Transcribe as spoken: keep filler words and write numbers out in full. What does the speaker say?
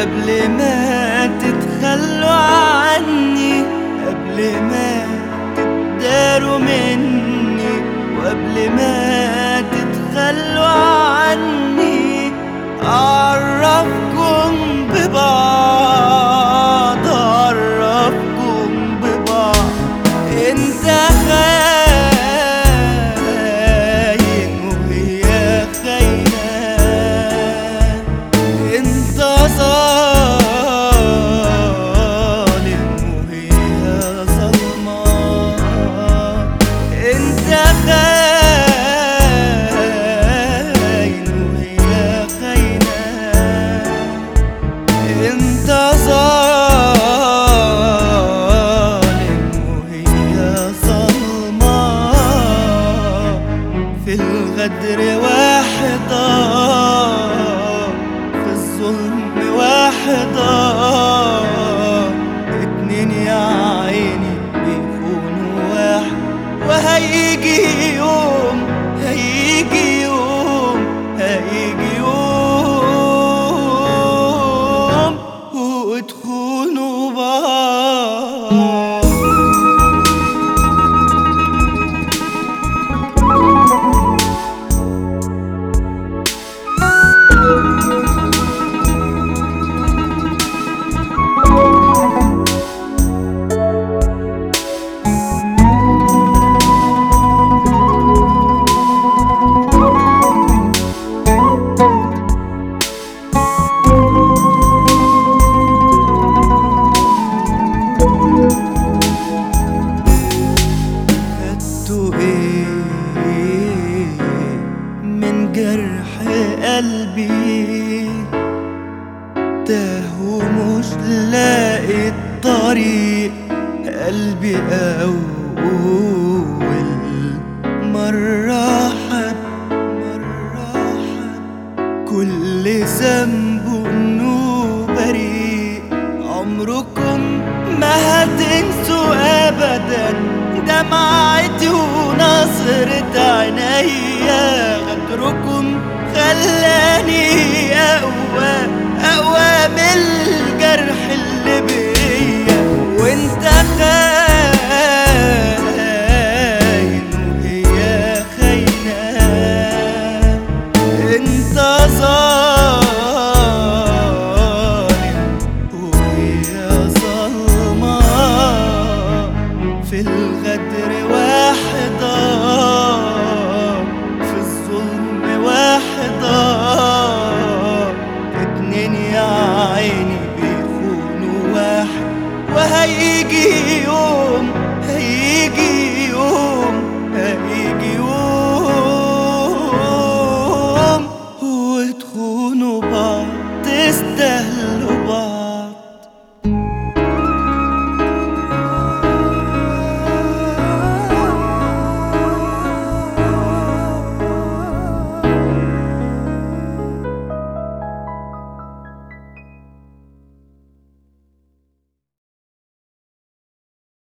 قبل ما تتخلوا عني، قبل ما تداروا مني، وقبل ما تتخلوا عني أعرفكم ببعض، أعرفكم ببعض. انت خاين وهي خاينة، انت ظالم وهي ظلمة، انت خاين وهي خاينة، انت ظالم وهي ظلمة. في الغدر واحدة، في الظلم واحدة، اتنين يا عيني بيخونوا واحد. وهيجي يوم، هيجي يوم، هيجي يوم وتخونوا بعض. خدتوا ايه من جرح قلبي؟ تاه ومش لاقي الطريق، قلبي أول مرة حب، مرة حب كل ذنب إنه بريء. عمركم ما هتنسوا أبدا دمعتي ونظرة عينيا، غدركم خلاني أقوى، أقوى من الجرح اللي بيا. وانت خاين وهي خاينة، انت ظالم وهي ظلمة. في الغدر واحدة، في الظلم واحدة، اتنين يا عيني بيخونوا واحد. وهيجي يوم